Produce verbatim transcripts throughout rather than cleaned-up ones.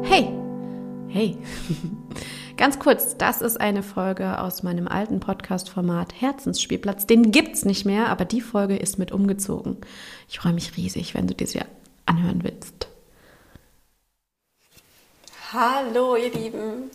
Hey, hey, ganz kurz, das ist eine Folge aus meinem alten Podcast-Format Herzensspielplatz. Den gibt's nicht mehr, aber die Folge ist mit umgezogen. Ich freue mich riesig, wenn du dir sie anhören willst. Hallo ihr Lieben,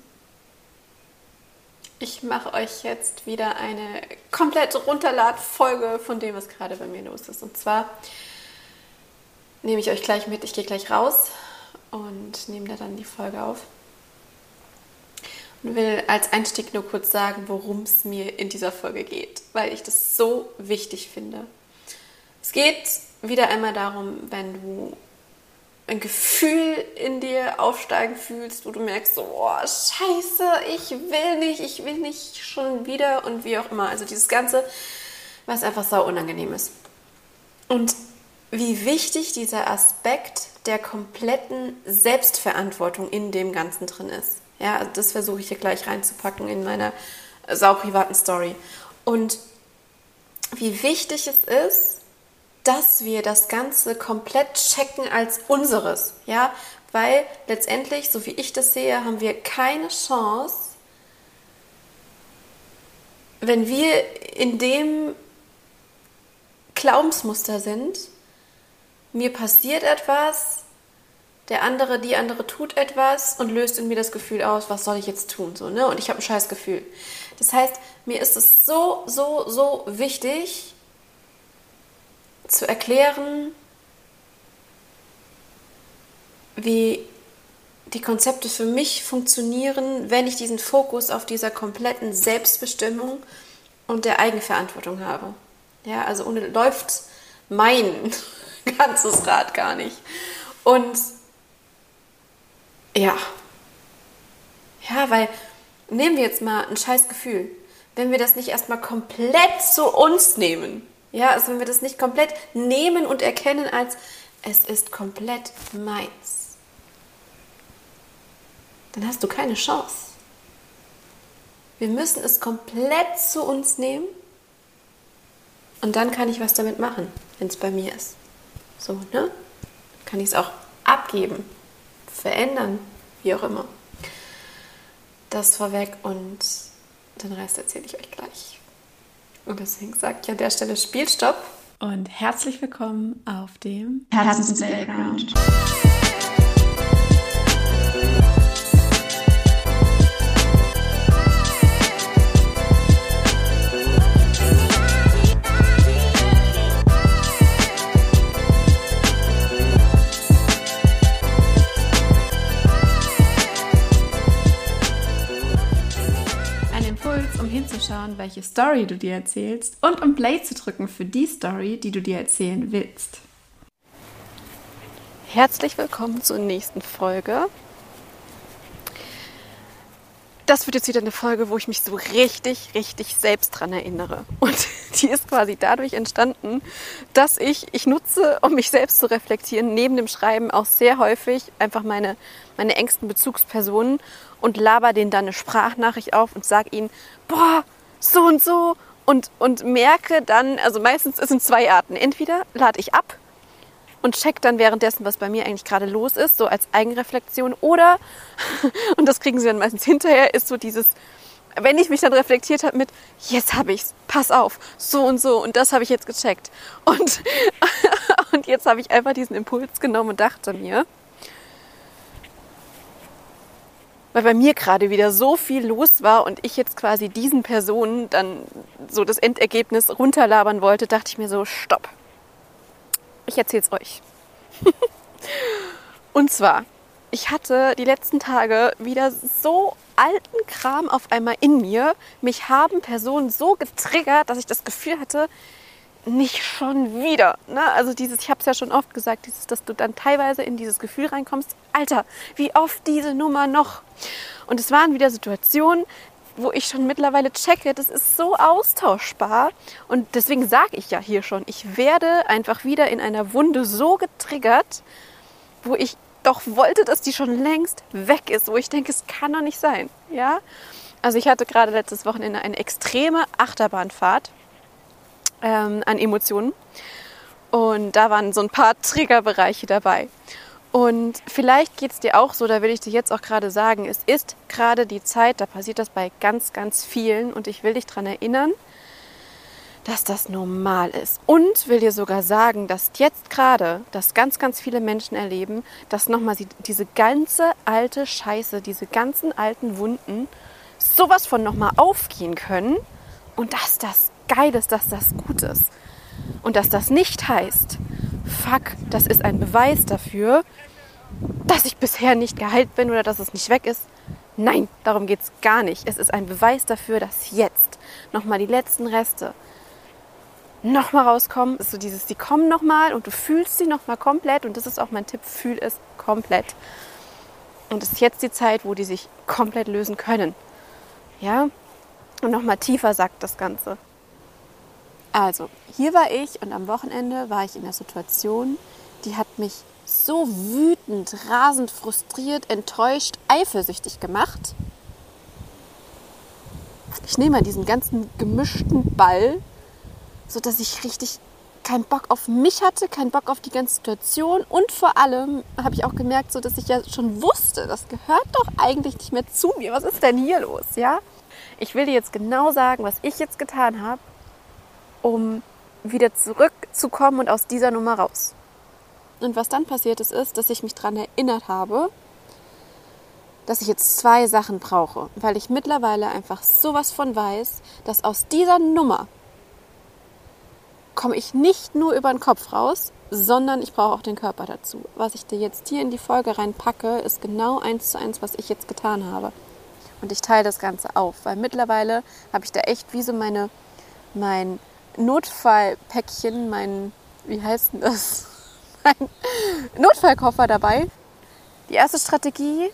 ich mache euch jetzt wieder eine komplette Runterlad-Folge von dem, was gerade bei mir los ist. Und zwar nehme ich euch gleich mit, ich gehe gleich raus und nehme da dann die Folge auf. Und will als Einstieg nur kurz sagen, worum es mir in dieser Folge geht, weil ich das so wichtig finde. Es geht wieder einmal darum, wenn du ein Gefühl in dir aufsteigen fühlst, wo du merkst, so, oh, scheiße, ich will nicht, ich will nicht schon wieder und wie auch immer. Also dieses Ganze, was einfach sau unangenehm ist. Und wie wichtig dieser Aspekt der kompletten Selbstverantwortung in dem Ganzen drin ist. Ja, also das versuche ich hier gleich reinzupacken in meiner sauprivaten Story. Und wie wichtig es ist, dass wir das Ganze komplett checken als unseres, ja, weil letztendlich, so wie ich das sehe, haben wir keine Chance, wenn wir in dem Glaubensmuster sind, mir passiert etwas, der andere, die andere tut etwas und löst in mir das Gefühl aus, was soll ich jetzt tun, so, ne? Und ich habe ein scheiß Gefühl. Das heißt, mir ist es so, so, so wichtig, zu erklären, wie die Konzepte für mich funktionieren, wenn ich diesen Fokus auf dieser kompletten Selbstbestimmung und der Eigenverantwortung habe. Ja, also ohne läuft mein ganzes Rad gar nicht. Und ja, ja, weil nehmen wir jetzt mal ein scheiß Gefühl, wenn wir das nicht erstmal komplett zu uns nehmen. Ja, also wenn wir das nicht komplett nehmen und erkennen als, es ist komplett meins, dann hast du keine Chance. Wir müssen es komplett zu uns nehmen und dann kann ich was damit machen, wenn es bei mir ist. So, ne? Kann ich es auch abgeben, verändern, wie auch immer. Das vorweg und den Rest erzähle ich euch gleich. Und deswegen sage ich an der Stelle Spielstopp. Und herzlich willkommen auf dem Herzens-Playground. Um hinzuschauen, welche Story du dir erzählst und um Play zu drücken für die Story, die du dir erzählen willst. Herzlich willkommen zur nächsten Folge. Das wird jetzt wieder eine Folge, wo ich mich so richtig, richtig selbst dran erinnere. Und die ist quasi dadurch entstanden, dass ich, ich nutze, um mich selbst zu reflektieren, neben dem Schreiben auch sehr häufig einfach meine, meine engsten Bezugspersonen und laber denen dann eine Sprachnachricht auf und sage ihnen, boah, so und so. Und, und merke dann, also meistens ist es in zwei Arten. Entweder lade ich ab und check dann währenddessen, was bei mir eigentlich gerade los ist, so als Eigenreflexion. Oder, und das kriegen sie dann meistens hinterher, ist so dieses, wenn ich mich dann reflektiert habe mit, jetzt habe ich's, pass auf, so und so und das habe ich jetzt gecheckt. Und, und jetzt habe ich einfach diesen Impuls genommen und dachte mir, weil bei mir gerade wieder so viel los war und ich jetzt quasi diesen Personen dann so das Endergebnis runterlabern wollte, dachte ich mir so, stopp. Ich erzähl's euch. Und zwar, ich hatte die letzten Tage wieder so alten Kram auf einmal in mir. Mich haben Personen so getriggert, dass ich das Gefühl hatte, nicht schon wieder. Ne? Also dieses, ich habe es ja schon oft gesagt, dieses, dass du dann teilweise in dieses Gefühl reinkommst, Alter, wie oft diese Nummer noch? Und es waren wieder Situationen, wo ich schon mittlerweile checke, das ist so austauschbar. Und deswegen sage ich ja hier schon, ich werde einfach wieder in einer Wunde so getriggert, wo ich doch wollte, dass die schon längst weg ist, wo ich denke, es kann doch nicht sein. Ja? Also ich hatte gerade letztes Wochenende eine extreme Achterbahnfahrt ähm, an Emotionen. Und da waren so ein paar Triggerbereiche dabei. Und vielleicht geht es dir auch so, da will ich dir jetzt auch gerade sagen, es ist gerade die Zeit, da passiert das bei ganz, ganz vielen und ich will dich daran erinnern, dass das normal ist. Und will dir sogar sagen, dass jetzt gerade, dass ganz, ganz viele Menschen erleben, dass nochmal diese ganze alte Scheiße, diese ganzen alten Wunden sowas von nochmal aufgehen können und dass das geil ist, dass das gut ist. Und dass das nicht heißt, fuck, das ist ein Beweis dafür, dass ich bisher nicht geheilt bin oder dass es nicht weg ist. Nein, darum geht es gar nicht. Es ist ein Beweis dafür, dass jetzt nochmal die letzten Reste nochmal rauskommen. Es ist so dieses, die kommen nochmal und du fühlst sie nochmal komplett. Und das ist auch mein Tipp, fühl es komplett. Und es ist jetzt die Zeit, wo die sich komplett lösen können. Ja? Und nochmal tiefer sagt das Ganze. Also, hier war ich und am Wochenende war ich in einer Situation, die hat mich so wütend, rasend, frustriert, enttäuscht, eifersüchtig gemacht. Ich nehme mal diesen ganzen gemischten Ball, sodass ich richtig keinen Bock auf mich hatte, keinen Bock auf die ganze Situation und vor allem habe ich auch gemerkt, so dass ich ja schon wusste, das gehört doch eigentlich nicht mehr zu mir. Was ist denn hier los, ja? Ich will dir jetzt genau sagen, was ich jetzt getan habe, um wieder zurückzukommen und aus dieser Nummer raus. Und was dann passiert ist, ist, dass ich mich daran erinnert habe, dass ich jetzt zwei Sachen brauche, weil ich mittlerweile einfach sowas von weiß, dass aus dieser Nummer komme ich nicht nur über den Kopf raus, sondern ich brauche auch den Körper dazu. Was ich dir jetzt hier in die Folge reinpacke, ist genau eins zu eins, was ich jetzt getan habe. Und ich teile das Ganze auf, weil mittlerweile habe ich da echt wie so meine, mein Notfallpäckchen, mein, wie heißt denn das? Mein Notfallkoffer dabei. Die erste Strategie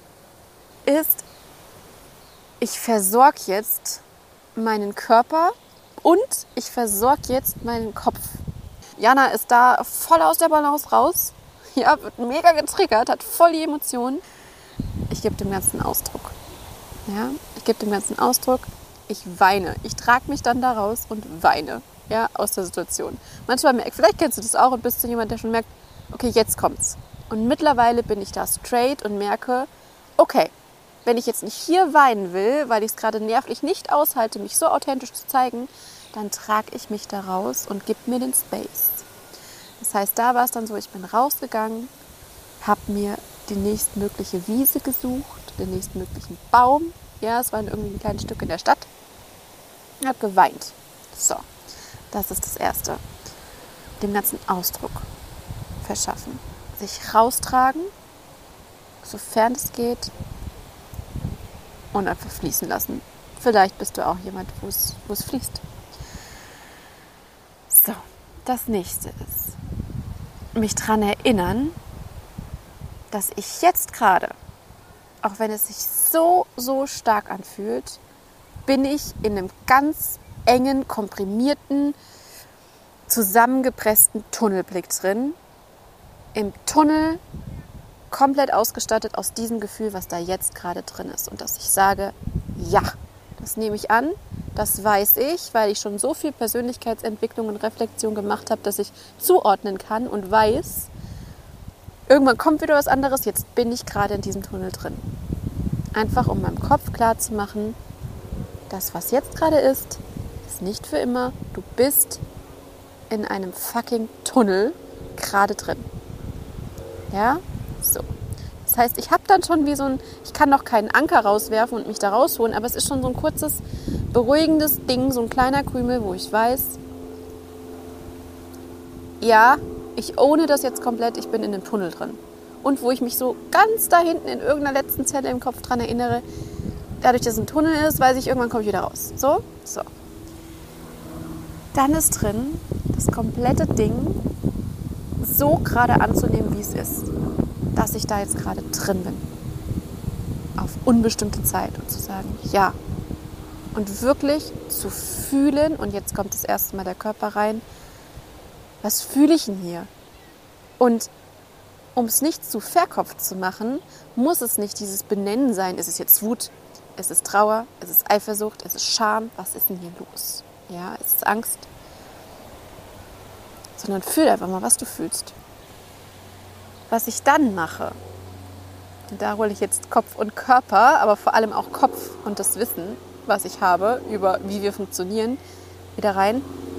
ist, ich versorge jetzt meinen Körper und ich versorge jetzt meinen Kopf. Jana ist da voll aus der Balance raus. Ja, wird mega getriggert, hat voll die Emotionen. Ich gebe dem Ganzen Ausdruck. Ja, ich gebe dem Ganzen Ausdruck. Ich weine. Ich trage mich dann da raus und weine. Ja, aus der Situation. Manchmal merke, vielleicht kennst du das auch und bist du jemand, der schon merkt, okay, jetzt kommt's. Und mittlerweile bin ich da straight und merke, okay, wenn ich jetzt nicht hier weinen will, weil ich es gerade nervlich nicht aushalte, mich so authentisch zu zeigen, dann trage ich mich da raus und gebe mir den Space. Das heißt, da war es dann so, ich bin rausgegangen, habe mir die nächstmögliche Wiese gesucht, den nächstmöglichen Baum. Ja, es waren irgendwie ein kleines Stück in der Stadt. Ich habe geweint. So, das ist das Erste. Dem ganzen Ausdruck verschaffen. Sich raustragen, sofern es geht, und einfach fließen lassen. Vielleicht bist du auch jemand, wo es, wo es fließt. So, das Nächste ist, mich daran erinnern, dass ich jetzt gerade, auch wenn es sich so, so stark anfühlt, bin ich in einem ganz engen, komprimierten, zusammengepressten Tunnelblick drin. Im Tunnel komplett ausgestattet aus diesem Gefühl, was da jetzt gerade drin ist. Und dass ich sage, ja, das nehme ich an, das weiß ich, weil ich schon so viel Persönlichkeitsentwicklung und Reflexion gemacht habe, dass ich zuordnen kann und weiß, irgendwann kommt wieder was anderes, jetzt bin ich gerade in diesem Tunnel drin. Einfach um meinem Kopf klarzumachen, das, was jetzt gerade ist, ist nicht für immer. Du bist in einem fucking Tunnel gerade drin. Ja? So. Das heißt, ich habe dann schon wie so ein, ich kann noch keinen Anker rauswerfen und mich da rausholen, aber es ist schon so ein kurzes, beruhigendes Ding, so ein kleiner Krümel, wo ich weiß, ja, ich ohne das jetzt komplett, ich bin in dem Tunnel drin. Und wo ich mich so ganz da hinten in irgendeiner letzten Zelle im Kopf dran erinnere, dadurch, dass es ein Tunnel ist, weiß ich, irgendwann komme ich wieder raus. So, so. Dann ist drin, das komplette Ding so gerade anzunehmen, wie es ist. Dass ich da jetzt gerade drin bin. Auf unbestimmte Zeit und zu sagen, ja. Und wirklich zu fühlen, und jetzt kommt das erste Mal der Körper rein, was fühle ich denn hier? Und um es nicht zu verkopft zu machen, muss es nicht dieses Benennen sein, ist es jetzt Wut, ist es Trauer, ist es Eifersucht, ist es Scham, was ist denn hier los? Ja, ist es Angst? Sondern fühl einfach mal, was du fühlst. was ich dann mache, und da hole ich jetzt Kopf und Körper, aber vor allem auch Kopf und das Wissen, was ich habe über wie wir funktionieren, wieder rein.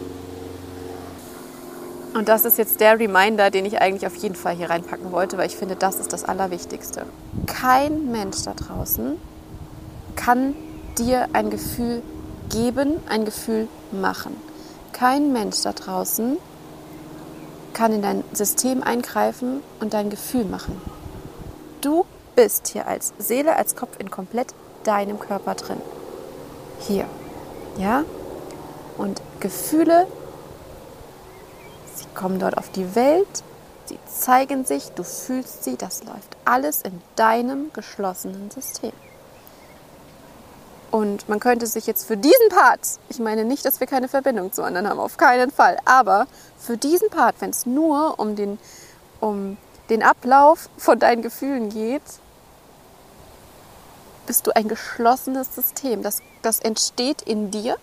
Und das ist jetzt der Reminder, den ich eigentlich auf jeden Fall hier reinpacken wollte, weil ich finde, das ist das Allerwichtigste. Kein Mensch da draußen kann dir ein Gefühl geben, ein Gefühl machen. Kein Mensch da draußen kann in dein System eingreifen und dein Gefühl machen. Du bist hier als Seele, als Kopf in komplett deinem Körper drin. Hier. Ja? Und Gefühle, sie kommen dort auf die Welt, sie zeigen sich, du fühlst sie, das läuft alles in deinem geschlossenen System. Und man könnte sich jetzt für diesen Part, ich meine nicht, dass wir keine Verbindung zu anderen haben, auf keinen Fall, aber für diesen Part, wenn es nur um den, um den Ablauf von deinen Gefühlen geht, bist du ein geschlossenes System. Das, das entsteht in dir.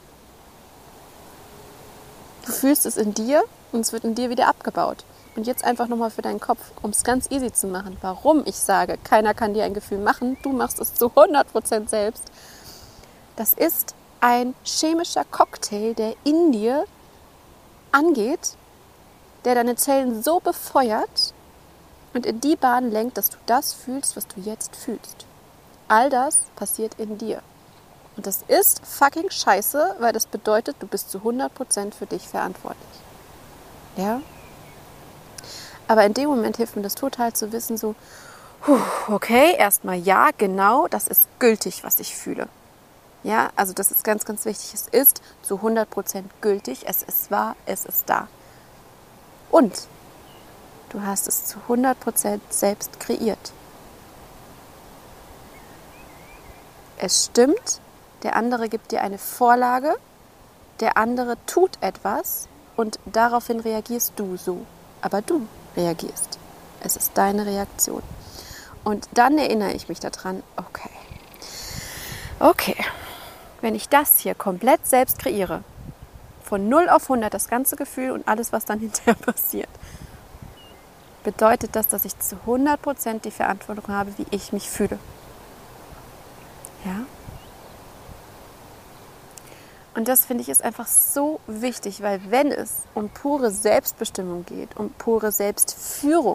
Du fühlst es in dir und es wird in dir wieder abgebaut. Und jetzt einfach nochmal für deinen Kopf, um es ganz easy zu machen, warum ich sage, keiner kann dir ein Gefühl machen, du machst es zu hundert Prozent selbst. Das ist ein chemischer Cocktail, der in dir angeht, der deine Zellen so befeuert und in die Bahn lenkt, dass du das fühlst, was du jetzt fühlst. All das passiert in dir. Und das ist fucking scheiße, weil das bedeutet, du bist zu hundert Prozent für dich verantwortlich. Ja? Aber in dem Moment hilft mir das total zu wissen, so, okay, erstmal ja, genau, das ist gültig, was ich fühle. Ja, also das ist ganz, ganz wichtig. Es ist zu hundert Prozent gültig, es ist wahr, es ist da. Und du hast es zu hundert Prozent selbst kreiert. Es stimmt, der andere gibt dir eine Vorlage, der andere tut etwas und daraufhin reagierst du so. Aber du reagierst. Es ist deine Reaktion. Und dann erinnere ich mich daran, okay, okay, wenn ich das hier komplett selbst kreiere, von null auf hundert das ganze Gefühl und alles, was dann hinterher passiert, bedeutet das, dass ich zu hundert Prozent die Verantwortung habe, wie ich mich fühle. Ja? Und das, finde ich, ist einfach so wichtig, weil wenn es um pure Selbstbestimmung geht, um pure Selbstführung,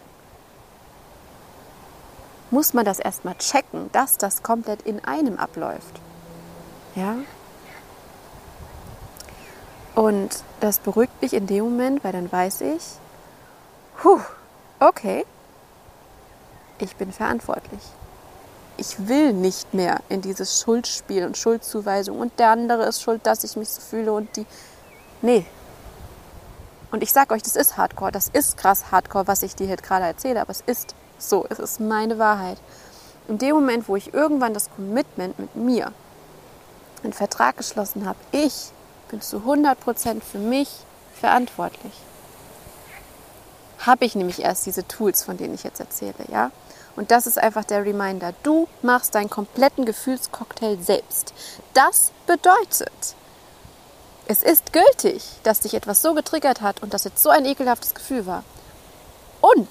muss man das erstmal checken, dass das komplett in einem abläuft. Ja? Und das beruhigt mich in dem Moment, weil dann weiß ich, huh, okay, ich bin verantwortlich. Ich will nicht mehr in dieses Schuldspiel und Schuldzuweisung und der andere ist schuld, dass ich mich so fühle und die... Nee. Und ich sage euch, das ist Hardcore, das ist krass Hardcore, was ich dir hier gerade erzähle, aber es ist so, es ist meine Wahrheit. In dem Moment, wo ich irgendwann das Commitment mit mir, einen Vertrag geschlossen habe, ich bin zu hundert Prozent für mich verantwortlich, habe ich nämlich erst diese Tools, von denen ich jetzt erzähle, ja? Und das ist einfach der Reminder. Du machst deinen kompletten Gefühlscocktail selbst. Das bedeutet, es ist gültig, dass dich etwas so getriggert hat und das jetzt so ein ekelhaftes Gefühl war. Und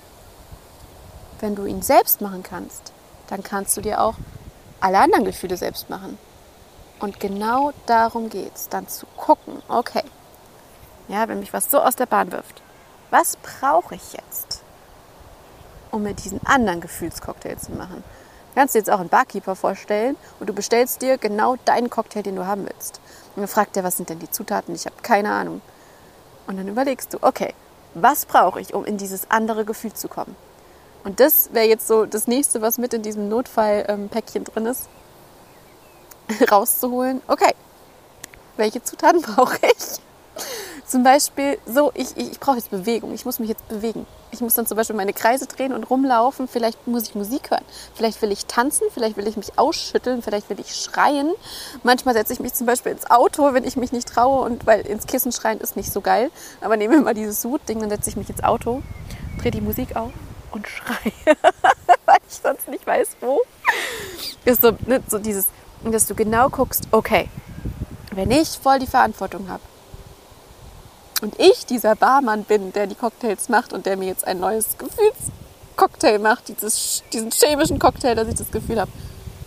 wenn du ihn selbst machen kannst, dann kannst du dir auch alle anderen Gefühle selbst machen. Und genau darum geht es, dann zu gucken, okay, ja, wenn mich was so aus der Bahn wirft, was brauche ich jetzt, um mir diesen anderen Gefühlscocktail zu machen? Du kannst dir jetzt auch einen Barkeeper vorstellen und du bestellst dir genau deinen Cocktail, den du haben willst. Und dann fragt er, was sind denn die Zutaten? Ich habe keine Ahnung. Und dann überlegst du, okay, was brauche ich, um in dieses andere Gefühl zu kommen? Und das wäre jetzt so das Nächste, was mit in diesem Notfallpäckchen drin ist, rauszuholen. Okay, welche Zutaten brauche ich? Zum Beispiel, so, ich, ich, ich brauche jetzt Bewegung, ich muss mich jetzt bewegen. Ich muss dann zum Beispiel meine Kreise drehen und rumlaufen, vielleicht muss ich Musik hören, vielleicht will ich tanzen, vielleicht will ich mich ausschütteln, vielleicht will ich schreien. Manchmal setze ich mich zum Beispiel ins Auto, wenn ich mich nicht traue, und weil ins Kissen schreien ist nicht so geil. Aber nehmen wir mal dieses Sud-Ding, dann setze ich mich ins Auto, drehe die Musik auf und schreie, weil ich sonst nicht weiß, wo. Das ist so, ne, so dieses, dass du genau guckst, okay, wenn ich voll die Verantwortung habe, und ich dieser Barmann bin, der die Cocktails macht und der mir jetzt ein neues Cocktail macht, dieses, diesen chemischen Cocktail, dass ich das Gefühl habe,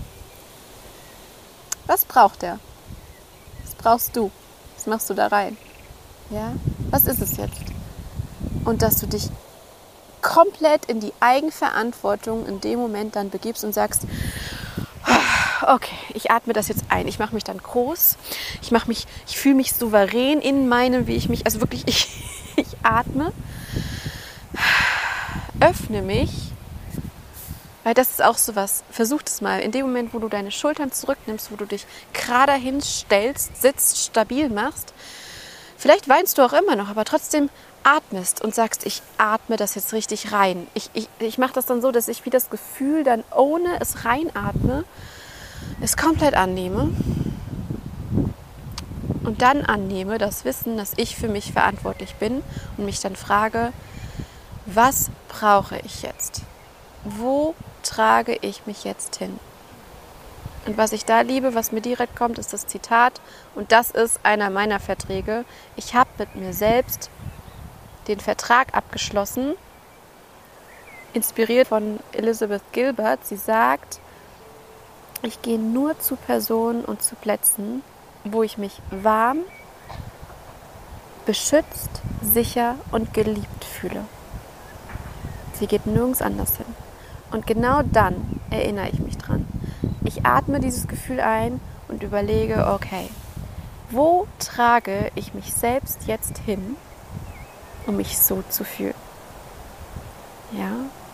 was braucht der? Was brauchst du? Was machst du da rein? Ja? Was ist es jetzt? Und dass du dich komplett in die Eigenverantwortung in dem Moment dann begibst und sagst, okay, ich atme das jetzt ein. Ich mache mich dann groß. Ich mache mich, ich fühle mich souverän in meinem, wie ich mich, also wirklich, ich, ich atme, öffne mich, weil das ist auch sowas. Versuch das mal. In dem Moment, wo du deine Schultern zurücknimmst, wo du dich gerade hinstellst, sitzt, stabil machst, vielleicht weinst du auch immer noch, aber trotzdem atmest und sagst, ich atme das jetzt richtig rein. Ich, ich, ich mache das dann so, dass ich wie das Gefühl dann ohne es reinatme, es komplett annehme und dann annehme das Wissen, dass ich für mich verantwortlich bin und mich dann frage, was brauche ich jetzt? Wo trage ich mich jetzt hin? Und was ich da liebe, was mir direkt kommt, ist das Zitat und das ist einer meiner Verträge. Ich habe mit mir selbst den Vertrag abgeschlossen, inspiriert von Elizabeth Gilbert. Sie sagt, ich gehe nur zu Personen und zu Plätzen, wo ich mich warm, beschützt, sicher und geliebt fühle. Sie geht nirgends anders hin. Und genau dann erinnere ich mich dran. Ich atme dieses Gefühl ein und überlege, okay, wo trage ich mich selbst jetzt hin, um mich so zu fühlen? Ja.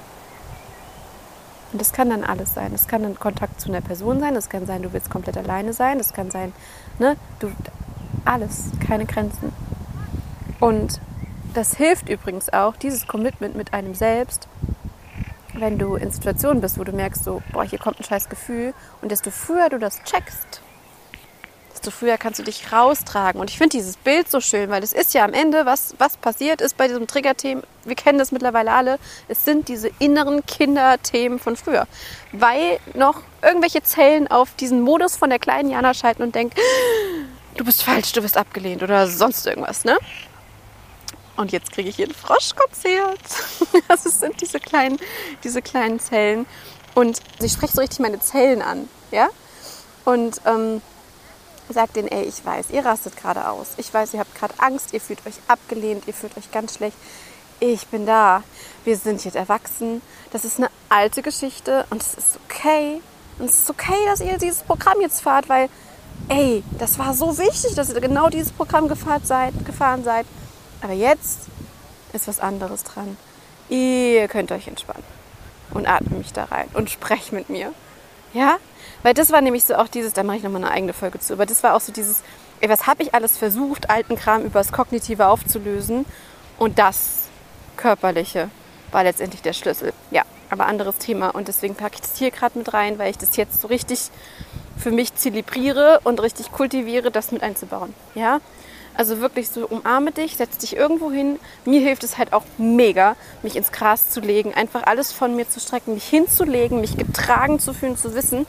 Und das kann dann alles sein. Das kann ein Kontakt zu einer Person sein, das kann sein, du willst komplett alleine sein, das kann sein, ne, du, alles, keine Grenzen. Und das hilft übrigens auch, dieses Commitment mit einem selbst, wenn du in Situationen bist, wo du merkst, so, boah, hier kommt ein scheiß Gefühl und desto früher du das checkst, desto früher kannst du dich raustragen. Und ich finde dieses Bild so schön, weil es ist ja am Ende, was, was passiert ist bei diesem Triggerthemen, wir kennen das mittlerweile alle, es sind diese inneren Kinderthemen von früher. Weil noch irgendwelche Zellen auf diesen Modus von der kleinen Jana schalten und denken, du bist falsch, du bist abgelehnt oder sonst irgendwas, ne? Und jetzt kriege ich hier ein Froschkotzherz. Das sind diese kleinen, diese kleinen Zellen. Und ich spreche so richtig meine Zellen an, ja? Und ähm, sage denen, ey, ich weiß, ihr rastet gerade aus. Ich weiß, ihr habt gerade Angst, ihr fühlt euch abgelehnt, ihr fühlt euch ganz schlecht. Ich bin da. Wir sind jetzt erwachsen. Das ist eine alte Geschichte und es ist okay. Und es ist okay, dass ihr dieses Programm jetzt fahrt, weil, ey, das war so wichtig, dass ihr genau dieses Programm gefahren seid, gefahren seid. Aber jetzt ist was anderes dran. Ihr könnt euch entspannen und atmet mich da rein und sprecht mit mir. Ja? Weil das war nämlich so auch dieses, da mache ich nochmal eine eigene Folge zu, aber das war auch so dieses, ey, was habe ich alles versucht, alten Kram über das Kognitive aufzulösen und das Körperliche war letztendlich der Schlüssel. Ja, aber anderes Thema und deswegen packe ich das hier gerade mit rein, weil ich das jetzt so richtig für mich zelebriere und richtig kultiviere, das mit einzubauen. Ja? Also wirklich so, umarme dich, setz dich irgendwo hin. Mir hilft es halt auch mega, mich ins Gras zu legen, einfach alles von mir zu strecken, mich hinzulegen, mich getragen zu fühlen, zu wissen,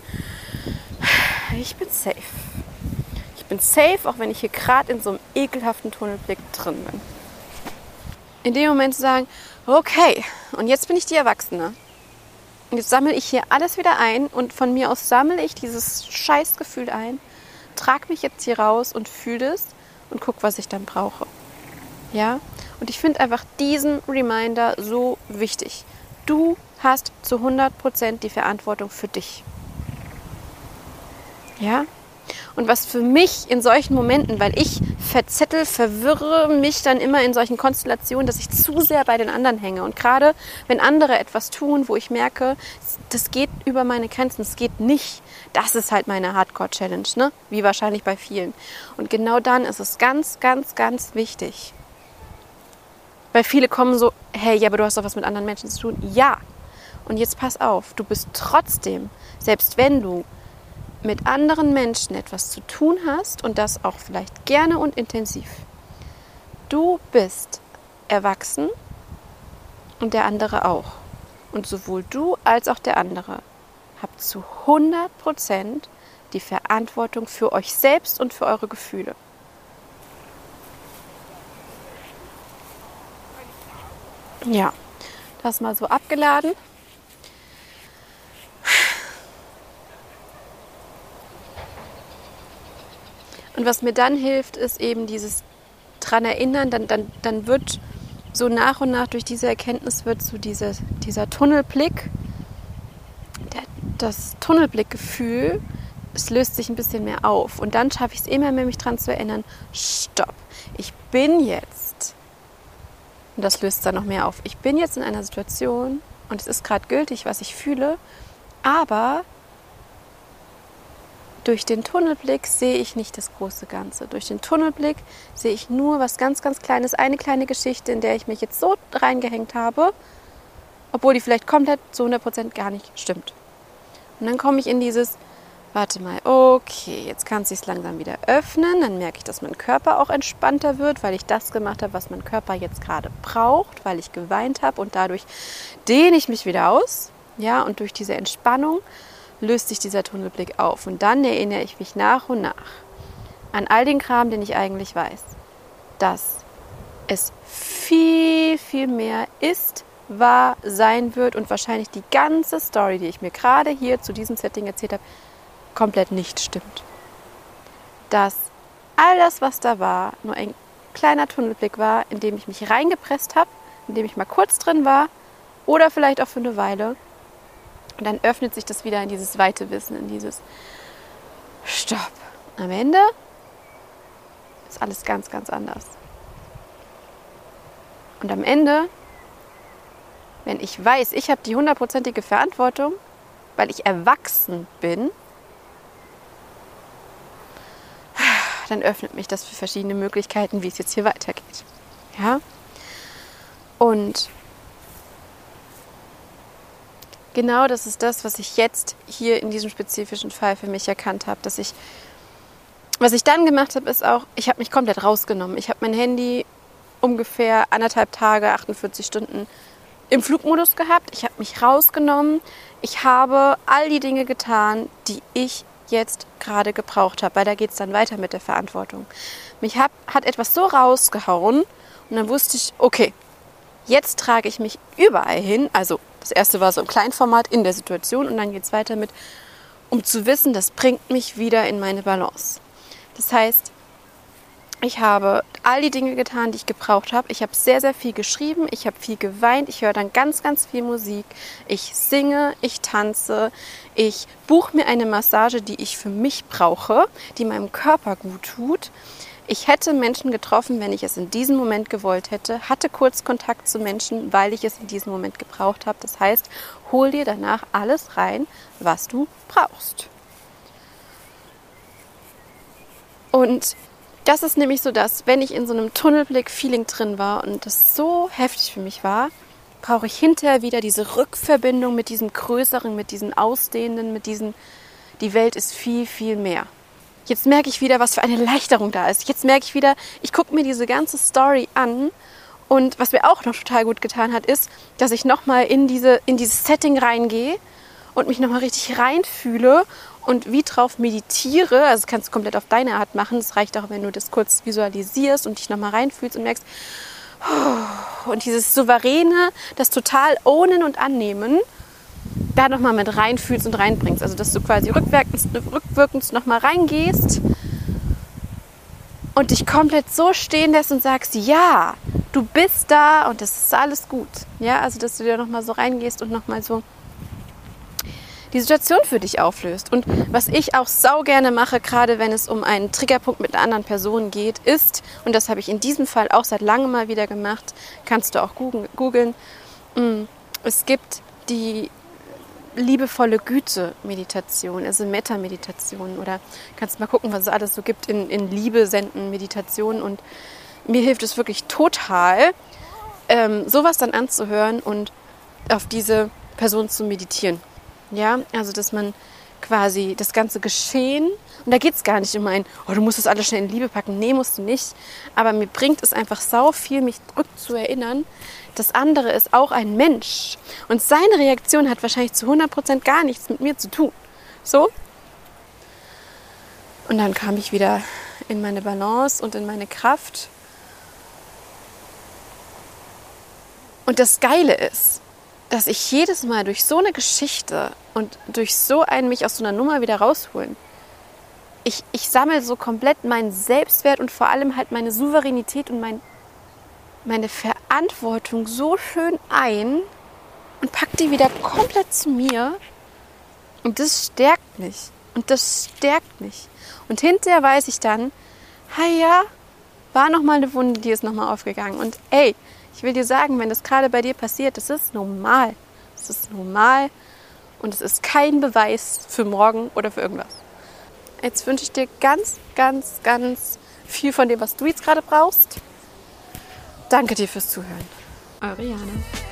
ich bin safe. Ich bin safe, auch wenn ich hier gerade in so einem ekelhaften Tunnelblick drin bin. In dem Moment zu sagen, okay, und jetzt bin ich die Erwachsene. Und jetzt sammle ich hier alles wieder ein und von mir aus sammle ich dieses Scheißgefühl ein, trage mich jetzt hier raus und fühle es. Und guck, was ich dann brauche. Ja? Und ich finde einfach diesen Reminder so wichtig. Du hast zu hundert Prozent die Verantwortung für dich. Ja? Und was für mich in solchen Momenten, weil ich verzettel, verwirre mich dann immer in solchen Konstellationen, dass ich zu sehr bei den anderen hänge. Und gerade wenn andere etwas tun, wo ich merke, das geht über meine Grenzen, es geht nicht, das ist halt meine Hardcore-Challenge, ne? Wie wahrscheinlich bei vielen. Und genau dann ist es ganz, ganz, ganz wichtig. Weil viele kommen so, hey, ja, aber du hast doch was mit anderen Menschen zu tun. Ja. Und jetzt pass auf, du bist trotzdem, selbst wenn du mit anderen Menschen etwas zu tun hast und das auch vielleicht gerne und intensiv. Du bist erwachsen und der andere auch. Und sowohl du als auch der andere habt zu hundert Prozent die Verantwortung für euch selbst und für eure Gefühle. Ja, das mal so abgeladen. Und was mir dann hilft, ist eben dieses dran erinnern, dann, dann, dann wird so nach und nach durch diese Erkenntnis wird so diese, dieser Tunnelblick, der, das Tunnelblickgefühl, es löst sich ein bisschen mehr auf. Und dann schaffe ich es immer mehr, mich dran zu erinnern, stopp, ich bin jetzt, und das löst dann noch mehr auf, ich bin jetzt in einer Situation und es ist gerade gültig, was ich fühle, aber durch den Tunnelblick sehe ich nicht das große Ganze. Durch den Tunnelblick sehe ich nur was ganz, ganz Kleines, eine kleine Geschichte, in der ich mich jetzt so reingehängt habe, obwohl die vielleicht komplett zu hundert Prozent gar nicht stimmt. Und dann komme ich in dieses, warte mal, okay, jetzt kann es sich langsam wieder öffnen. Dann merke ich, dass mein Körper auch entspannter wird, weil ich das gemacht habe, was mein Körper jetzt gerade braucht, weil ich geweint habe und dadurch dehne ich mich wieder aus. Ja, und durch diese Entspannung löst sich dieser Tunnelblick auf. Und dann erinnere ich mich nach und nach an all den Kram, den ich eigentlich weiß, dass es viel, viel mehr ist, war, sein wird und wahrscheinlich die ganze Story, die ich mir gerade hier zu diesem Setting erzählt habe, komplett nicht stimmt. Dass all das, was da war, nur ein kleiner Tunnelblick war, in dem ich mich reingepresst habe, in dem ich mal kurz drin war oder vielleicht auch für eine Weile. Und dann öffnet sich das wieder in dieses weite Wissen, in dieses Stopp. Am Ende ist alles ganz, ganz anders. Und am Ende, wenn ich weiß, ich habe die hundertprozentige Verantwortung, weil ich erwachsen bin, dann öffnet mich das für verschiedene Möglichkeiten, wie es jetzt hier weitergeht. Ja? Und genau das ist das, was ich jetzt hier in diesem spezifischen Fall für mich erkannt habe, dass ich, was ich dann gemacht habe, ist auch, ich habe mich komplett rausgenommen. Ich habe mein Handy ungefähr anderthalb Tage, achtundvierzig Stunden im Flugmodus gehabt. Ich habe mich rausgenommen. Ich habe all die Dinge getan, die ich jetzt gerade gebraucht habe, weil da geht es dann weiter mit der Verantwortung. Mich hab, hat etwas so rausgehauen und dann wusste ich, okay, jetzt trage ich mich überall hin. Also das erste war so im Kleinformat in der Situation und dann geht es weiter mit, um zu wissen, das bringt mich wieder in meine Balance. Das heißt, ich habe all die Dinge getan, die ich gebraucht habe. Ich habe sehr, sehr viel geschrieben, ich habe viel geweint, ich höre dann ganz, ganz viel Musik. Ich singe, ich tanze, ich buche mir eine Massage, die ich für mich brauche, die meinem Körper gut tut. Ich hätte Menschen getroffen, wenn ich es in diesem Moment gewollt hätte, hatte kurz Kontakt zu Menschen, weil ich es in diesem Moment gebraucht habe. Das heißt, hol dir danach alles rein, was du brauchst. Und das ist nämlich so, dass wenn ich in so einem Tunnelblick-Feeling drin war und das so heftig für mich war, brauche ich hinterher wieder diese Rückverbindung mit diesem Größeren, mit diesem Ausdehnenden, mit diesem, die Welt ist viel, viel mehr. Jetzt merke ich wieder, was für eine Erleichterung da ist. Jetzt merke ich wieder, ich gucke mir diese ganze Story an und was mir auch noch total gut getan hat, ist, dass ich nochmal in, diese, in dieses Setting reingehe und mich nochmal richtig reinfühle und wie drauf meditiere. Also das kannst du komplett auf deine Art machen. Es reicht auch, wenn du das kurz visualisierst und dich nochmal reinfühlst und merkst, und dieses Souveräne, das total Ownen und Annehmen, da nochmal mit reinfühlst und reinbringst. Also dass du quasi rückwirkend, rückwirkend nochmal reingehst und dich komplett so stehen lässt und sagst, ja, du bist da und das ist alles gut. Ja, also dass du da nochmal so reingehst und nochmal so die Situation für dich auflöst. Und was ich auch sau gerne mache, gerade wenn es um einen Triggerpunkt mit einer anderen Person geht, ist, und das habe ich in diesem Fall auch seit langem mal wieder gemacht, kannst du auch googeln, es gibt die liebevolle Güte-Meditation, also Metta-Meditation, oder kannst mal gucken, was es alles so gibt in, in Liebe senden Meditationen, und mir hilft es wirklich total, ähm, sowas dann anzuhören und auf diese Person zu meditieren. Ja, also dass man quasi das ganze Geschehen, und da geht es gar nicht um ein, oh, du musst das alles schnell in Liebe packen. Nee, musst du nicht. Aber mir bringt es einfach sau viel, mich rückzuerinnern, das andere ist auch ein Mensch. Und seine Reaktion hat wahrscheinlich zu hundert Prozent gar nichts mit mir zu tun. So. Und dann kam ich wieder in meine Balance und in meine Kraft. Und das Geile ist, dass ich jedes Mal durch so eine Geschichte und durch so ein mich aus so einer Nummer wieder rausholen, ich, ich sammle so komplett meinen Selbstwert und vor allem halt meine Souveränität und mein, meine Verantwortung so schön ein und pack die wieder komplett zu mir. Und das stärkt mich. Und das stärkt mich. Und hinterher weiß ich dann, hey ja, war nochmal eine Wunde, die ist nochmal aufgegangen. Und ey, ich will dir sagen, wenn das gerade bei dir passiert, das ist normal. Das ist normal und es ist kein Beweis für morgen oder für irgendwas. Jetzt wünsche ich dir ganz, ganz, ganz viel von dem, was du jetzt gerade brauchst. Danke dir fürs Zuhören. Eure Jana.